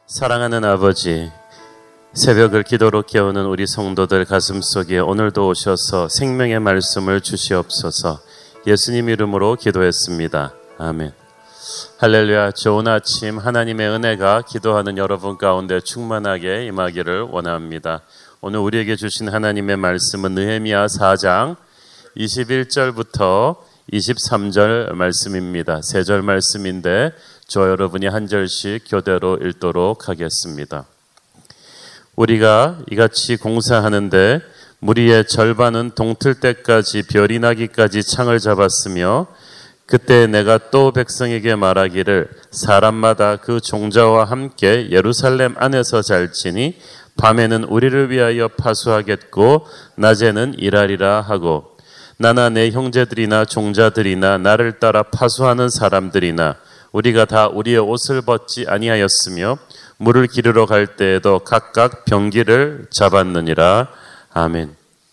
사랑하는 아버지, 새벽을 기도로 깨우는 우리 성도들 가슴속에 오늘도 오셔서 생명의 말씀을 주시옵소서. 예수님 이름으로 기도했습니다. 아멘. 할렐루야. 좋은 아침. 하나님의 은혜가 기도하는 여러분 가운데 충만하게 임하기를 원합니다. 오늘 우리에게 주신 하나님의 말씀은 느헤미야 4장 21절부터 23절 말씀입니다. 3절 말씀인데 저 여러분이 한 절씩 교대로 읽도록 하겠습니다. 우리가 이같이 공사하는데 무리의 절반은 동틀 때까지 별이 나기까지 창을 잡았으며, 그때 내가 또 백성에게 말하기를 사람마다 그 종자와 함께 예루살렘 안에서 잘지니 밤에는 우리를 위하여 파수하겠고 낮에는 일하리라 하고, 나나 내 형제들이나 종자들이나 나를 따라 파수하는 사람들이나 우리가 다 우리의 옷을 벗지 아니하였으며 물을 기르러 갈 때에도 각각 병기를 잡았느니라. 아멘.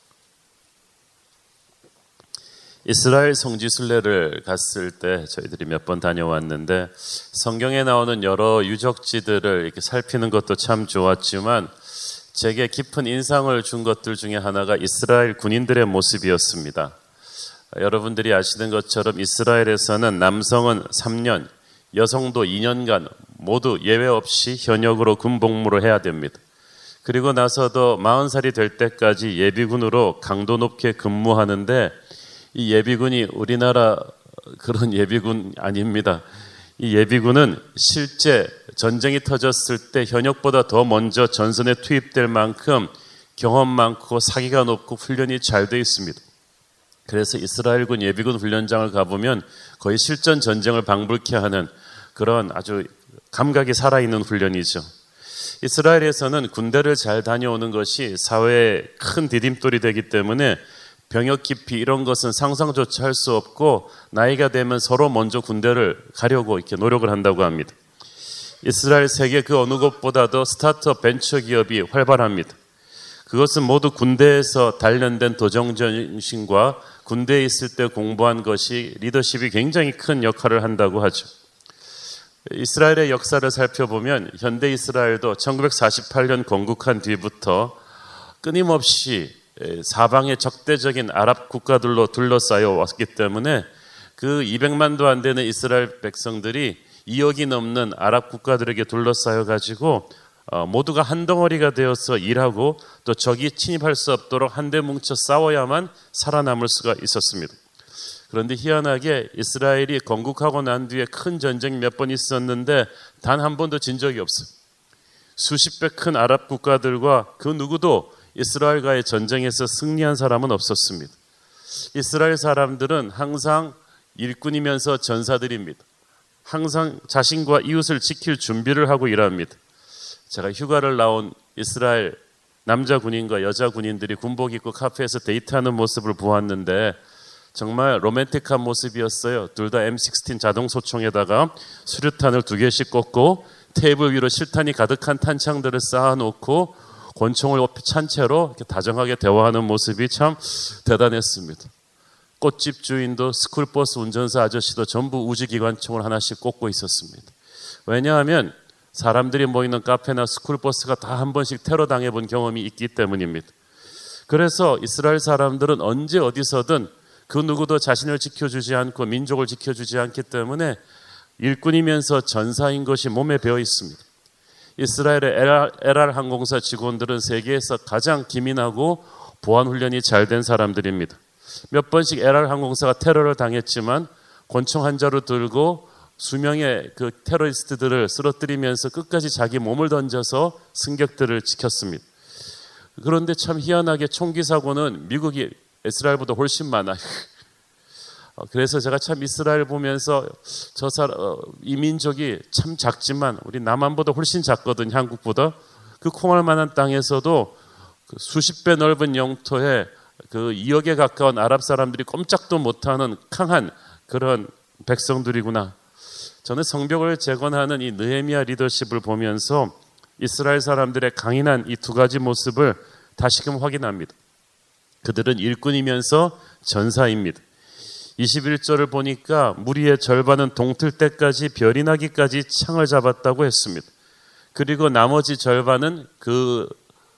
이스라엘 성지순례를 갔을 때 저희들이 몇 번 다녀왔는데 성경에 나오는 여러 유적지들을 이렇게 살피는 것도 참 좋았지만 제게 깊은 인상을 준 것들 중에 하나가 이스라엘 군인들의 모습이었습니다. 여러분들이 아시는 것처럼 이스라엘에서는 남성은 3년, 여성도 2년간 모두 예외 없이 현역으로 군복무를 해야 됩니다. 그리고 나서도 40살이 될 때까지 예비군으로 강도 높게 근무하는데, 이 예비군이 우리나라 그런 예비군 아닙니다. 이 예비군은 실제 전쟁이 터졌을 때 현역보다 더 먼저 전선에 투입될 만큼 경험 많고 사기가 높고 훈련이 잘 돼 있습니다. 그래서 이스라엘군 예비군 훈련장을 가보면 거의 실전 전쟁을 방불케 하는 그런 아주 감각이 살아있는 훈련이죠. 이스라엘에서는 군대를 잘 다녀오는 것이 사회의 큰 디딤돌이 되기 때문에 병역 기피 이런 것은 상상조차 할 수 없고, 나이가 되면 서로 먼저 군대를 가려고 이렇게 노력을 한다고 합니다. 이스라엘 세계 그 어느 곳보다도 스타트업 벤처 기업이 활발합니다. 그것은 모두 군대에서 단련된 도정정신과 군대에 있을 때 공부한 것이 리더십이 굉장히 큰 역할을 한다고 하죠. 이스라엘의 역사를 살펴보면 현대 이스라엘도 1948년 건국한 뒤부터 끊임없이 사방에 적대적인 아랍 국가들로 둘러싸여 왔기 때문에 그 200만도 안 되는 이스라엘 백성들이 2억이 넘는 아랍 국가들에게 둘러싸여 가지고 모두가 한 덩어리가 되어서 일하고 또 적이 침입할 수 없도록 한데 뭉쳐 싸워야만 살아남을 수가 있었습니다. 그런데 희한하게 이스라엘이 건국하고 난 뒤에 큰 전쟁이 몇 번 있었는데 단 한 번도 진 적이 없어요. 수십 배 큰 아랍 국가들과 그 누구도 이스라엘과의 전쟁에서 승리한 사람은 없었습니다. 이스라엘 사람들은 항상 일꾼이면서 전사들입니다. 항상 자신과 이웃을 지킬 준비를 하고 일합니다. 제가 휴가를 나온 이스라엘 남자 군인과 여자 군인들이 군복 입고 카페에서 데이트하는 모습을 보았는데 정말 로맨틱한 모습이었어요. 둘 다 M16 자동 소총에다가 수류탄을 2개씩 꽂고 테이블 위로 실탄이 가득한 탄창들을 쌓아놓고 권총을 찬 채로 이렇게 다정하게 대화하는 모습이 참 대단했습니다. 꽃집 주인도 스쿨버스 운전사 아저씨도 전부 우지기관총을 하나씩 꽂고 있었습니다. 왜냐하면 사람들이 모이는 카페나 스쿨버스가 다 한 번씩 테러 당해본 경험이 있기 때문입니다. 그래서 이스라엘 사람들은 언제 어디서든 그 누구도 자신을 지켜주지 않고 민족을 지켜주지 않기 때문에 일꾼이면서 전사인 것이 몸에 배어 있습니다. 이스라엘의 LR 항공사 직원들은 세계에서 가장 기민하고 보안 훈련이 잘 된 사람들입니다. 몇 번씩 LR 항공사가 테러를 당했지만 권총 한 자루 들고 수명의 그 테러리스트들을 쓰러뜨리면서 끝까지 자기 몸을 던져서 승객들을 지켰습니다. 그런데 참 희한하게 총기 사고는 미국이 이스라엘보다 훨씬 많아요. 그래서 제가 참 이스라엘 보면서 이 민족이 참 작지만 우리 남한보다 훨씬 작거든요. 한국보다. 그 콩알 만한 땅에서도 그 수십 배 넓은 영토에 그 2억에 가까운 아랍 사람들이 꼼짝도 못하는 강한 그런 백성들이구나. 저는 성벽을 재건하는 이 느헤미야 리더십을 보면서 이스라엘 사람들의 강인한 이 2가지 모습을 다시금 확인합니다. 그들은 일꾼이면서 전사입니다. 21절을 보니까 무리의 절반은 동틀 때까지 별이 나기까지 창을 잡았다고 했습니다. 그리고 나머지 절반은 그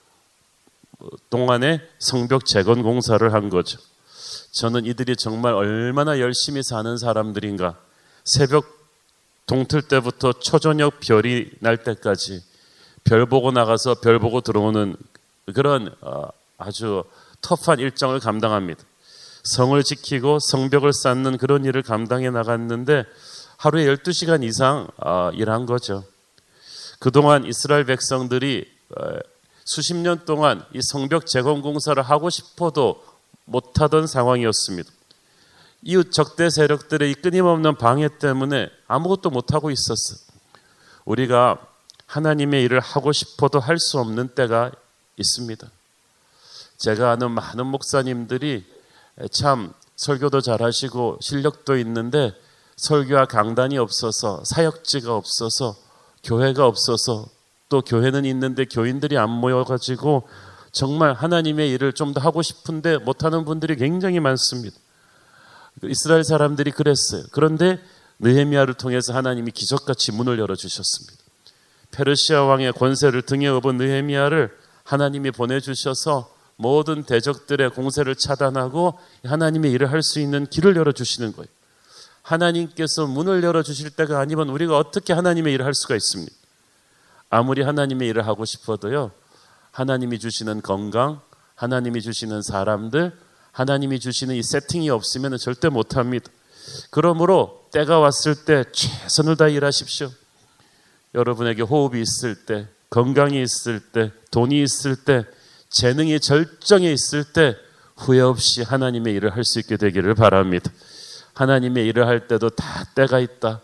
동안에 성벽 재건 공사를 한 거죠. 저는 이들이 정말 얼마나 열심히 사는 사람들인가. 새벽 동틀 때부터 초저녁 별이 날 때까지 별 보고 나가서 별 보고 들어오는 그런 아주 터프한 일정을 감당합니다. 성을 지키고 성벽을 쌓는 그런 일을 감당해 나갔는데 하루에 12시간 이상 일한 거죠. 그동안 이스라엘 백성들이 수십 년 동안 이 성벽 재건 공사를 하고 싶어도 못하던 상황이었습니다. 이웃 적대 세력들의 이 끊임없는 방해 때문에 아무것도 못하고 있었어요. 우리가 하나님의 일을 하고 싶어도 할 수 없는 때가 있습니다. 제가 아는 많은 목사님들이 참 설교도 잘하시고 실력도 있는데 설교와 강단이 없어서, 사역지가 없어서, 교회가 없어서, 또 교회는 있는데 교인들이 안 모여가지고 정말 하나님의 일을 좀 더 하고 싶은데 못하는 분들이 굉장히 많습니다. 이스라엘 사람들이 그랬어요. 그런데 느헤미야를 통해서 하나님이 기적같이 문을 열어주셨습니다. 페르시아 왕의 권세를 등에 업은 느헤미야를 하나님이 보내주셔서 모든 대적들의 공세를 차단하고 하나님의 일을 할 수 있는 길을 열어주시는 거예요. 하나님께서 문을 열어주실 때가 아니면 우리가 어떻게 하나님의 일을 할 수가 있습니까? 아무리 하나님의 일을 하고 싶어도요, 하나님이 주시는 건강, 하나님이 주시는 사람들, 하나님이 주시는 이 세팅이 없으면 절대 못합니다. 그러므로 때가 왔을 때 최선을 다해 일하십시오. 여러분에게 호흡이 있을 때, 건강이 있을 때, 돈이 있을 때, 재능이 절정에 있을 때 후회 없이 하나님의 일을 할 수 있게 되기를 바랍니다. 하나님의 일을 할 때도 다 때가 있다.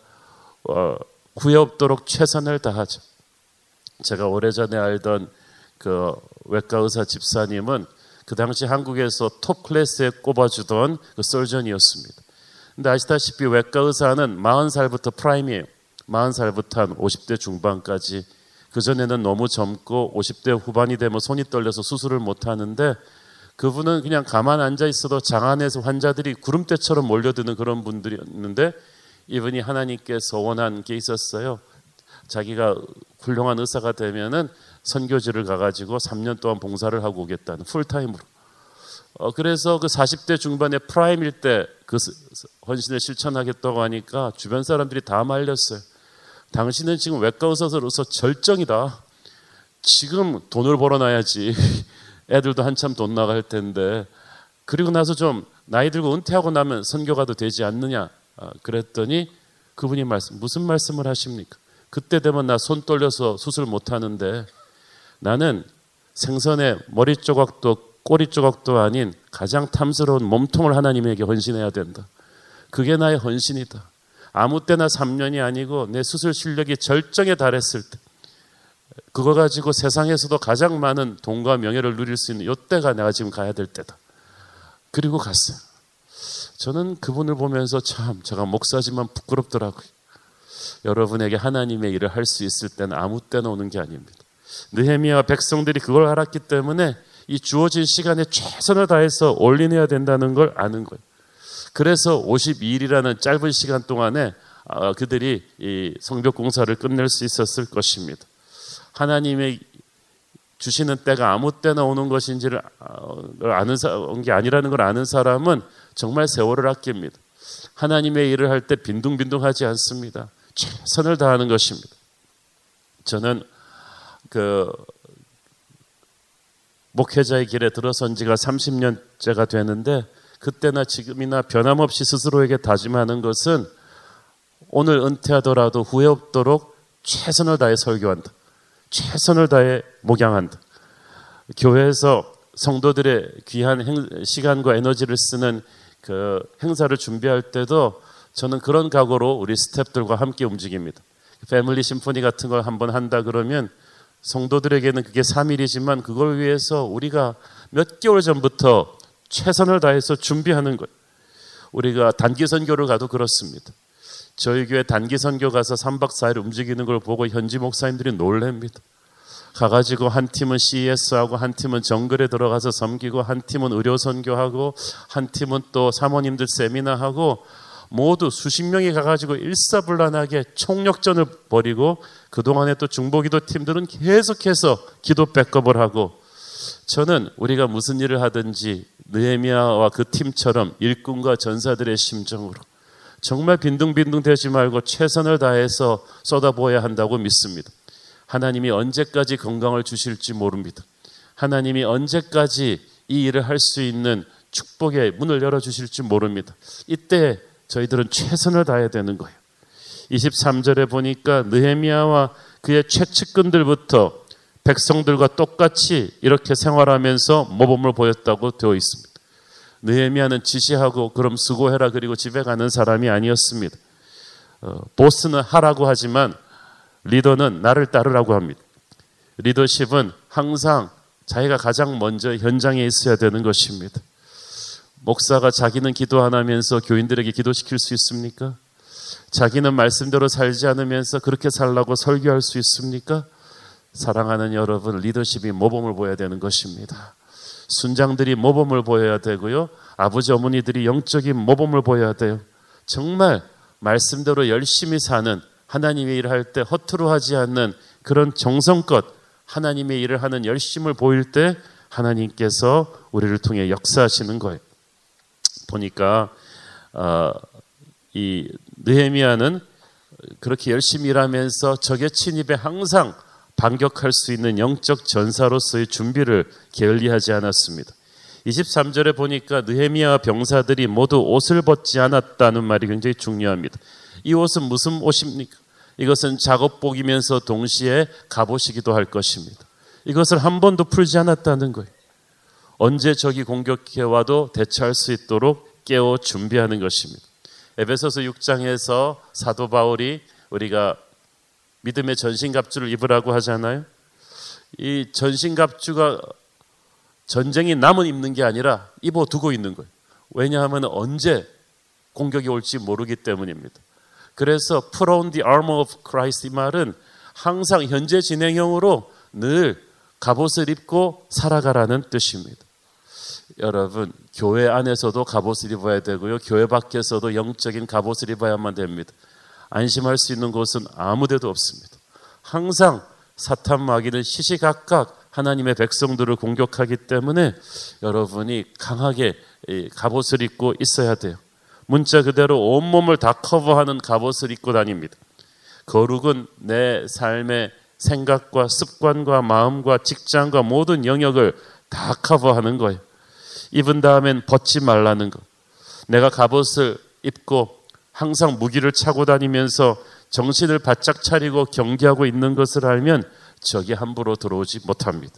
후회 없도록 최선을 다하죠. 제가 오래전에 알던 그 외과 의사 집사님은 그 당시 한국에서 톱 클래스에 꼽아주던 그 설전이었습니다. 근데 아시다시피 외과 의사는 40살부터 프라임이에요. 40살부터 한 50대 중반까지. 그전에는 너무 젊고 50대 후반이 되면 손이 떨려서 수술을 못 하는데 그분은 그냥 가만 앉아 있어도 장안에서 환자들이 구름대처럼 몰려드는 그런 분들이었는데 이분이 하나님께서 원한 게 있었어요. 자기가 훌륭한 의사가 되면은 선교지를 가가지고 3년 동안 봉사를 하고 오겠다는 풀타임으로. 그래서 그 40대 중반의 프라임일 때 그 헌신을 실천하겠다고 하니까 주변 사람들이 다 말렸어요. 당신은 지금 외과 의사로서 절정이다. 지금 돈을 벌어놔야지. 애들도 한참 돈 나갈 텐데. 그리고 나서 좀 나이 들고 은퇴하고 나면 선교가도 되지 않느냐. 그랬더니 그분이 무슨 말씀을 하십니까? 그때 되면 나 손 떨려서 수술 못 하는데 나는 생선의 머리 조각도 꼬리 조각도 아닌 가장 탐스러운 몸통을 하나님에게 헌신해야 된다. 그게 나의 헌신이다. 아무 때나 3년이 아니고 내 수술 실력이 절정에 달했을 때 그거 가지고 세상에서도 가장 많은 돈과 명예를 누릴 수 있는 이때가 내가 지금 가야 될 때다. 그리고 갔어요. 저는 그분을 보면서 참 제가 목사지만 부끄럽더라고요. 여러분에게 하나님의 일을 할 수 있을 때는 아무 때나 오는 게 아닙니다. 느헤미야와 백성들이 그걸 알았기 때문에 이 주어진 시간에 최선을 다해서 올인해야 된다는 걸 아는 거예요. 그래서 52일이라는 짧은 시간 동안에 그들이 이 성벽 공사를 끝낼 수 있었을 것입니다. 하나님의 주시는 때가 아무 때나 오는 것인지를 아는 게 아니라는 걸 아는 사람은 정말 세월을 아낍니다. 하나님의 일을 할 때 빈둥빈둥하지 않습니다. 최선을 다하는 것입니다. 저는 그 목회자의 길에 들어선 지가 30년째가 되는데 그때나 지금이나 변함없이 스스로에게 다짐하는 것은 오늘 은퇴하더라도 후회 없도록 최선을 다해 설교한다. 최선을 다해 목양한다. 교회에서 성도들의 귀한 시간과 에너지를 쓰는 그 행사를 준비할 때도 저는 그런 각오로 우리 스태프들과 함께 움직입니다. 패밀리 심포니 같은 걸 한번 한다 그러면 성도들에게는 그게 3일이지만 그걸 위해서 우리가 몇 개월 전부터 최선을 다해서 준비하는 거예요. 우리가 단기 선교를 가도 그렇습니다. 저희 교회 단기 선교 가서 3박 4일 움직이는 걸 보고 현지 목사님들이 놀랍니다. 가가지고 한 팀은 CES하고 한 팀은 정글에 들어가서 섬기고 한 팀은 의료 선교하고 한 팀은 또 사모님들 세미나하고 모두 수십 명이 가가지고 일사불란하게 총력전을 벌이고 그동안에 또 중보기도 팀들은 계속해서 기도 백업을 하고 저는 우리가 무슨 일을 하든지 느헤미야와 그 팀처럼 일꾼과 전사들의 심정으로 정말 빈둥빈둥 되지 말고 최선을 다해서 쏟아부어야 한다고 믿습니다. 하나님이 언제까지 건강을 주실지 모릅니다. 하나님이 언제까지 이 일을 할 수 있는 축복의 문을 열어주실지 모릅니다. 이때 저희들은 최선을 다해야 되는 거예요. 23절에 보니까 느헤미야와 그의 최측근들부터 백성들과 똑같이 이렇게 생활하면서 모범을 보였다고 되어 있습니다. 느헤미야는 지시하고 그럼 수고해라 그리고 집에 가는 사람이 아니었습니다. 보스는 하라고 하지만 리더는 나를 따르라고 합니다. 리더십은 항상 자기가 가장 먼저 현장에 있어야 되는 것입니다. 목사가 자기는 기도 안 하면서 교인들에게 기도시킬 수 있습니까? 자기는 말씀대로 살지 않으면서 그렇게 살라고 설교할 수 있습니까? 사랑하는 여러분, 리더십이 모범을 보여야 되는 것입니다. 순장들이 모범을 보여야 되고요. 아버지 어머니들이 영적인 모범을 보여야 돼요. 정말 말씀대로 열심히 사는 하나님의 일을 할 때 허투루 하지 않는 그런 정성껏 하나님의 일을 하는 열심을 보일 때 하나님께서 우리를 통해 역사하시는 거예요. 보니까 이 느헤미야는 그렇게 열심히 일하면서 적의 침입에 항상 반격할 수 있는 영적 전사로서의 준비를 게을리하지 않았습니다. 23절에 보니까 느헤미야 병사들이 모두 옷을 벗지 않았다는 말이 굉장히 중요합니다. 이 옷은 무슨 옷입니까? 이것은 작업복이면서 동시에 갑옷이기도 할 것입니다. 이것을 한 번도 풀지 않았다는 거예요. 언제 적이 공격해와도 대처할 수 있도록 깨워 준비하는 것입니다. 에베소서 6장에서 사도 바울이 우리가 믿음의 전신갑주를 입으라고 하잖아요. 이 전신갑주가 전쟁이 남은 입는 게 아니라 입어두고 있는 거예요. 왜냐하면 언제 공격이 올지 모르기 때문입니다. 그래서 put on the armor of Christ 이 말은 항상 현재 진행형으로 늘 갑옷을 입고 살아가라는 뜻입니다. 여러분, 교회 안에서도 갑옷을 입어야 되고요. 교회 밖에서도 영적인 갑옷을 입어야만 됩니다. 안심할 수 있는 곳은 아무 데도 없습니다. 항상 사탄 마귀는 시시각각 하나님의 백성들을 공격하기 때문에 여러분이 강하게 갑옷을 입고 있어야 돼요. 문자 그대로 온몸을 다 커버하는 갑옷을 입고 다닙니다. 거룩은 내 삶의 생각과 습관과 마음과 직장과 모든 영역을 다 커버하는 거예요. 입은 다음엔 벗지 말라는 거. 내가 갑옷을 입고 항상 무기를 차고 다니면서 정신을 바짝 차리고 경계하고 있는 것을 알면 적이 함부로 들어오지 못합니다.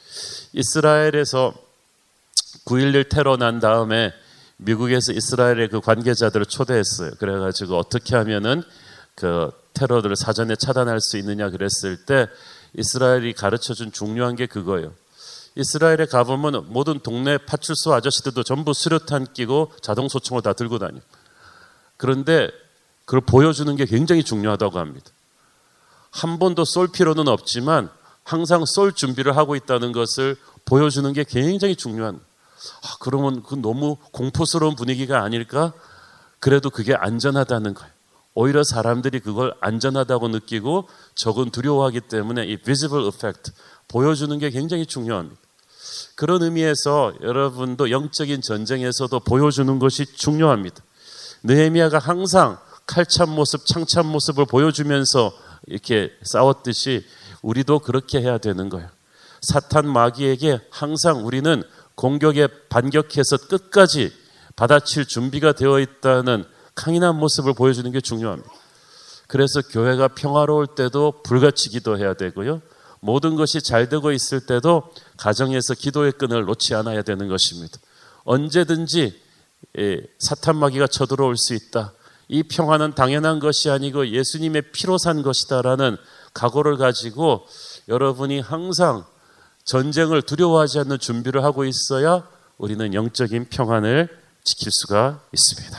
이스라엘에서 9.11 테러 난 다음에 미국에서 이스라엘의 그 관계자들을 초대했어요. 그래가지고 어떻게 하면은 그 테러들을 사전에 차단할 수 있느냐 그랬을 때 이스라엘이 가르쳐준 중요한 게 그거예요. 이스라엘에 가보면 모든 동네 파출소 아저씨들도 전부 수류탄 끼고 자동소총을 다 들고 다녀요. 그런데 그걸 보여주는 게 굉장히 중요하다고 합니다. 한 번도 쏠 필요는 없지만 항상 쏠 준비를 하고 있다는 것을 보여주는 게 굉장히 중요한 거예요. 그러면 그 너무 공포스러운 분위기가 아닐까? 그래도 그게 안전하다는 거예요. 오히려 사람들이 그걸 안전하다고 느끼고 적은 두려워하기 때문에 이 visible effect, 보여주는 게 굉장히 중요합니다. 그런 의미에서 여러분도 영적인 전쟁에서도 보여주는 것이 중요합니다. 느헤미야가 항상 칼찬 모습, 창찬 모습을 보여주면서 이렇게 싸웠듯이 우리도 그렇게 해야 되는 거예요. 사탄 마귀에게 항상 우리는 공격에 반격해서 끝까지 받아칠 준비가 되어 있다는 강인한 모습을 보여주는 게 중요합니다. 그래서 교회가 평화로울 때도 불같이 기도해야 되고요. 모든 것이 잘 되고 있을 때도 가정에서 기도의 끈을 놓지 않아야 되는 것입니다. 언제든지 사탄 마귀가 쳐들어올 수 있다. 이 평화는 당연한 것이 아니고 예수님의 피로 산 것이다라는 각오를 가지고 여러분이 항상 전쟁을 두려워하지 않는 준비를 하고 있어야 우리는 영적인 평안을 지킬 수가 있습니다.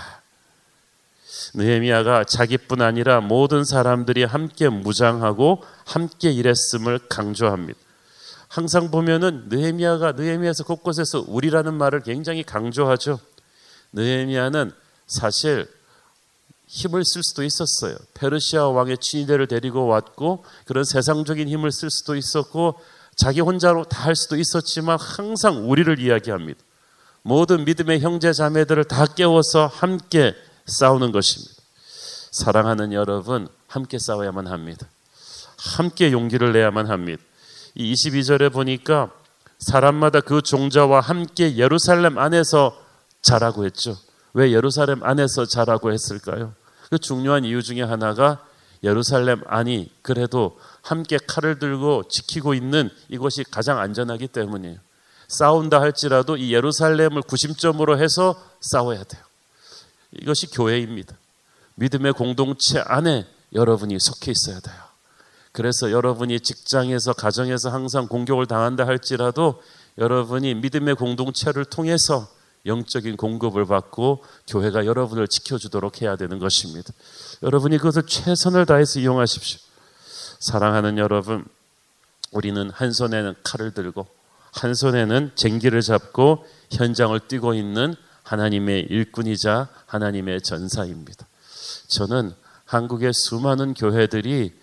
느헤미야가 자기뿐 아니라 모든 사람들이 함께 무장하고 함께 일했음을 강조합니다. 항상 보면은 느헤미야에서 곳곳에서 우리라는 말을 굉장히 강조하죠. 느헤미야는 사실 힘을 쓸 수도 있었어요. 페르시아 왕의 친위대를 데리고 왔고 그런 세상적인 힘을 쓸 수도 있었고 자기 혼자로 다 할 수도 있었지만 항상 우리를 이야기합니다. 모든 믿음의 형제 자매들을 다 깨워서 함께 싸우는 것입니다. 사랑하는 여러분, 함께 싸워야만 합니다. 함께 용기를 내야만 합니다. 이 22절에 보니까 사람마다 그 종자와 함께 예루살렘 안에서 자라고 했죠. 왜 예루살렘 안에서 자라고 했을까요? 그 중요한 이유 중에 하나가 예루살렘 안이 그래도 함께 칼을 들고 지키고 있는 이곳이 가장 안전하기 때문이에요. 싸운다 할지라도 이 예루살렘을 구심점으로 해서 싸워야 돼요. 이것이 교회입니다. 믿음의 공동체 안에 여러분이 속해 있어야 돼요. 그래서 여러분이 직장에서 가정에서 항상 공격을 당한다 할지라도 여러분이 믿음의 공동체를 통해서 영적인 공급을 받고 교회가 여러분을 지켜주도록 해야 되는 것입니다. 여러분이 그것을 최선을 다해서 이용하십시오. 사랑하는 여러분, 우리는 한 손에는 칼을 들고 한 손에는 쟁기를 잡고 현장을 뛰고 있는 하나님의 일꾼이자 하나님의 전사입니다. 저는 한국의 수많은 교회들이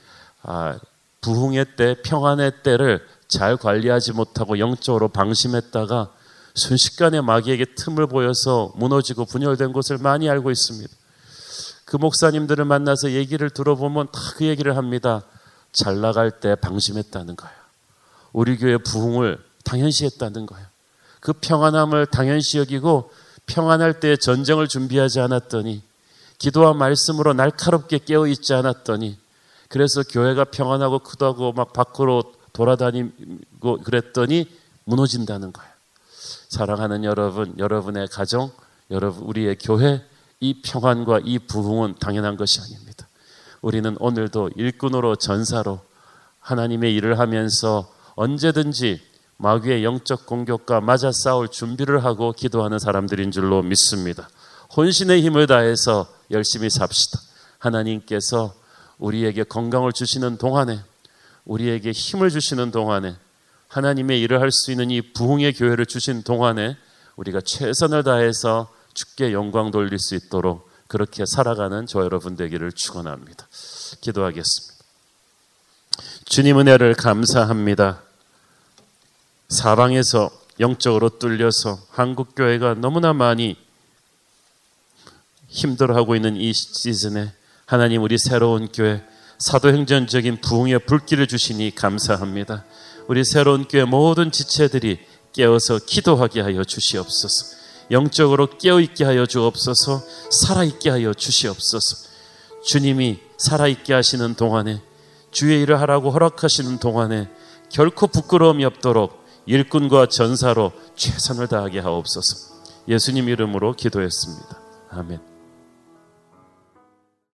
부흥의 때, 평안의 때를 잘 관리하지 못하고 영적으로 방심했다가 순식간에 마귀에게 틈을 보여서 무너지고 분열된 것을 많이 알고 있습니다. 그 목사님들을 만나서 얘기를 들어보면 다 그 얘기를 합니다. 잘 나갈 때 방심했다는 거예요. 우리 교회 부흥을 당연시했다는 거예요. 그 평안함을 당연시 여기고 평안할 때 전쟁을 준비하지 않았더니 기도와 말씀으로 날카롭게 깨어있지 않았더니 그래서 교회가 평안하고 크다고 막 밖으로 돌아다니고 그랬더니 무너진다는 거예요. 사랑하는 여러분, 여러분의 가정, 여러분 우리의 교회, 이 평안과 이 부흥은 당연한 것이 아닙니다. 우리는 오늘도 일꾼으로 전사로 하나님의 일을 하면서 언제든지 마귀의 영적 공격과 맞아 싸울 준비를 하고 기도하는 사람들인 줄로 믿습니다. 혼신의 힘을 다해서 열심히 삽시다. 하나님께서 우리에게 건강을 주시는 동안에, 우리에게 힘을 주시는 동안에, 하나님의 일을 할 수 있는 이 부흥의 교회를 주신 동안에 우리가 최선을 다해서 주께 영광 돌릴 수 있도록 그렇게 살아가는 저 여러분 되기를 축원합니다. 기도하겠습니다. 주님 은혜를 감사합니다. 사방에서 영적으로 뚫려서 한국교회가 너무나 많이 힘들어하고 있는 이 시즌에 하나님 우리 새로운 교회 사도행전적인 부흥의 불길을 주시니 감사합니다. 우리 새로운 교회 모든 지체들이 깨어서 기도하게 하여 주시옵소서. 영적으로 깨어있게 하여 주옵소서. 살아있게 하여 주시옵소서. 주님이 살아있게 하시는 동안에 주의 일을 하라고 허락하시는 동안에 결코 부끄러움이 없도록 일꾼과 전사로 최선을 다하게 하옵소서. 예수님 이름으로 기도했습니다. 아멘.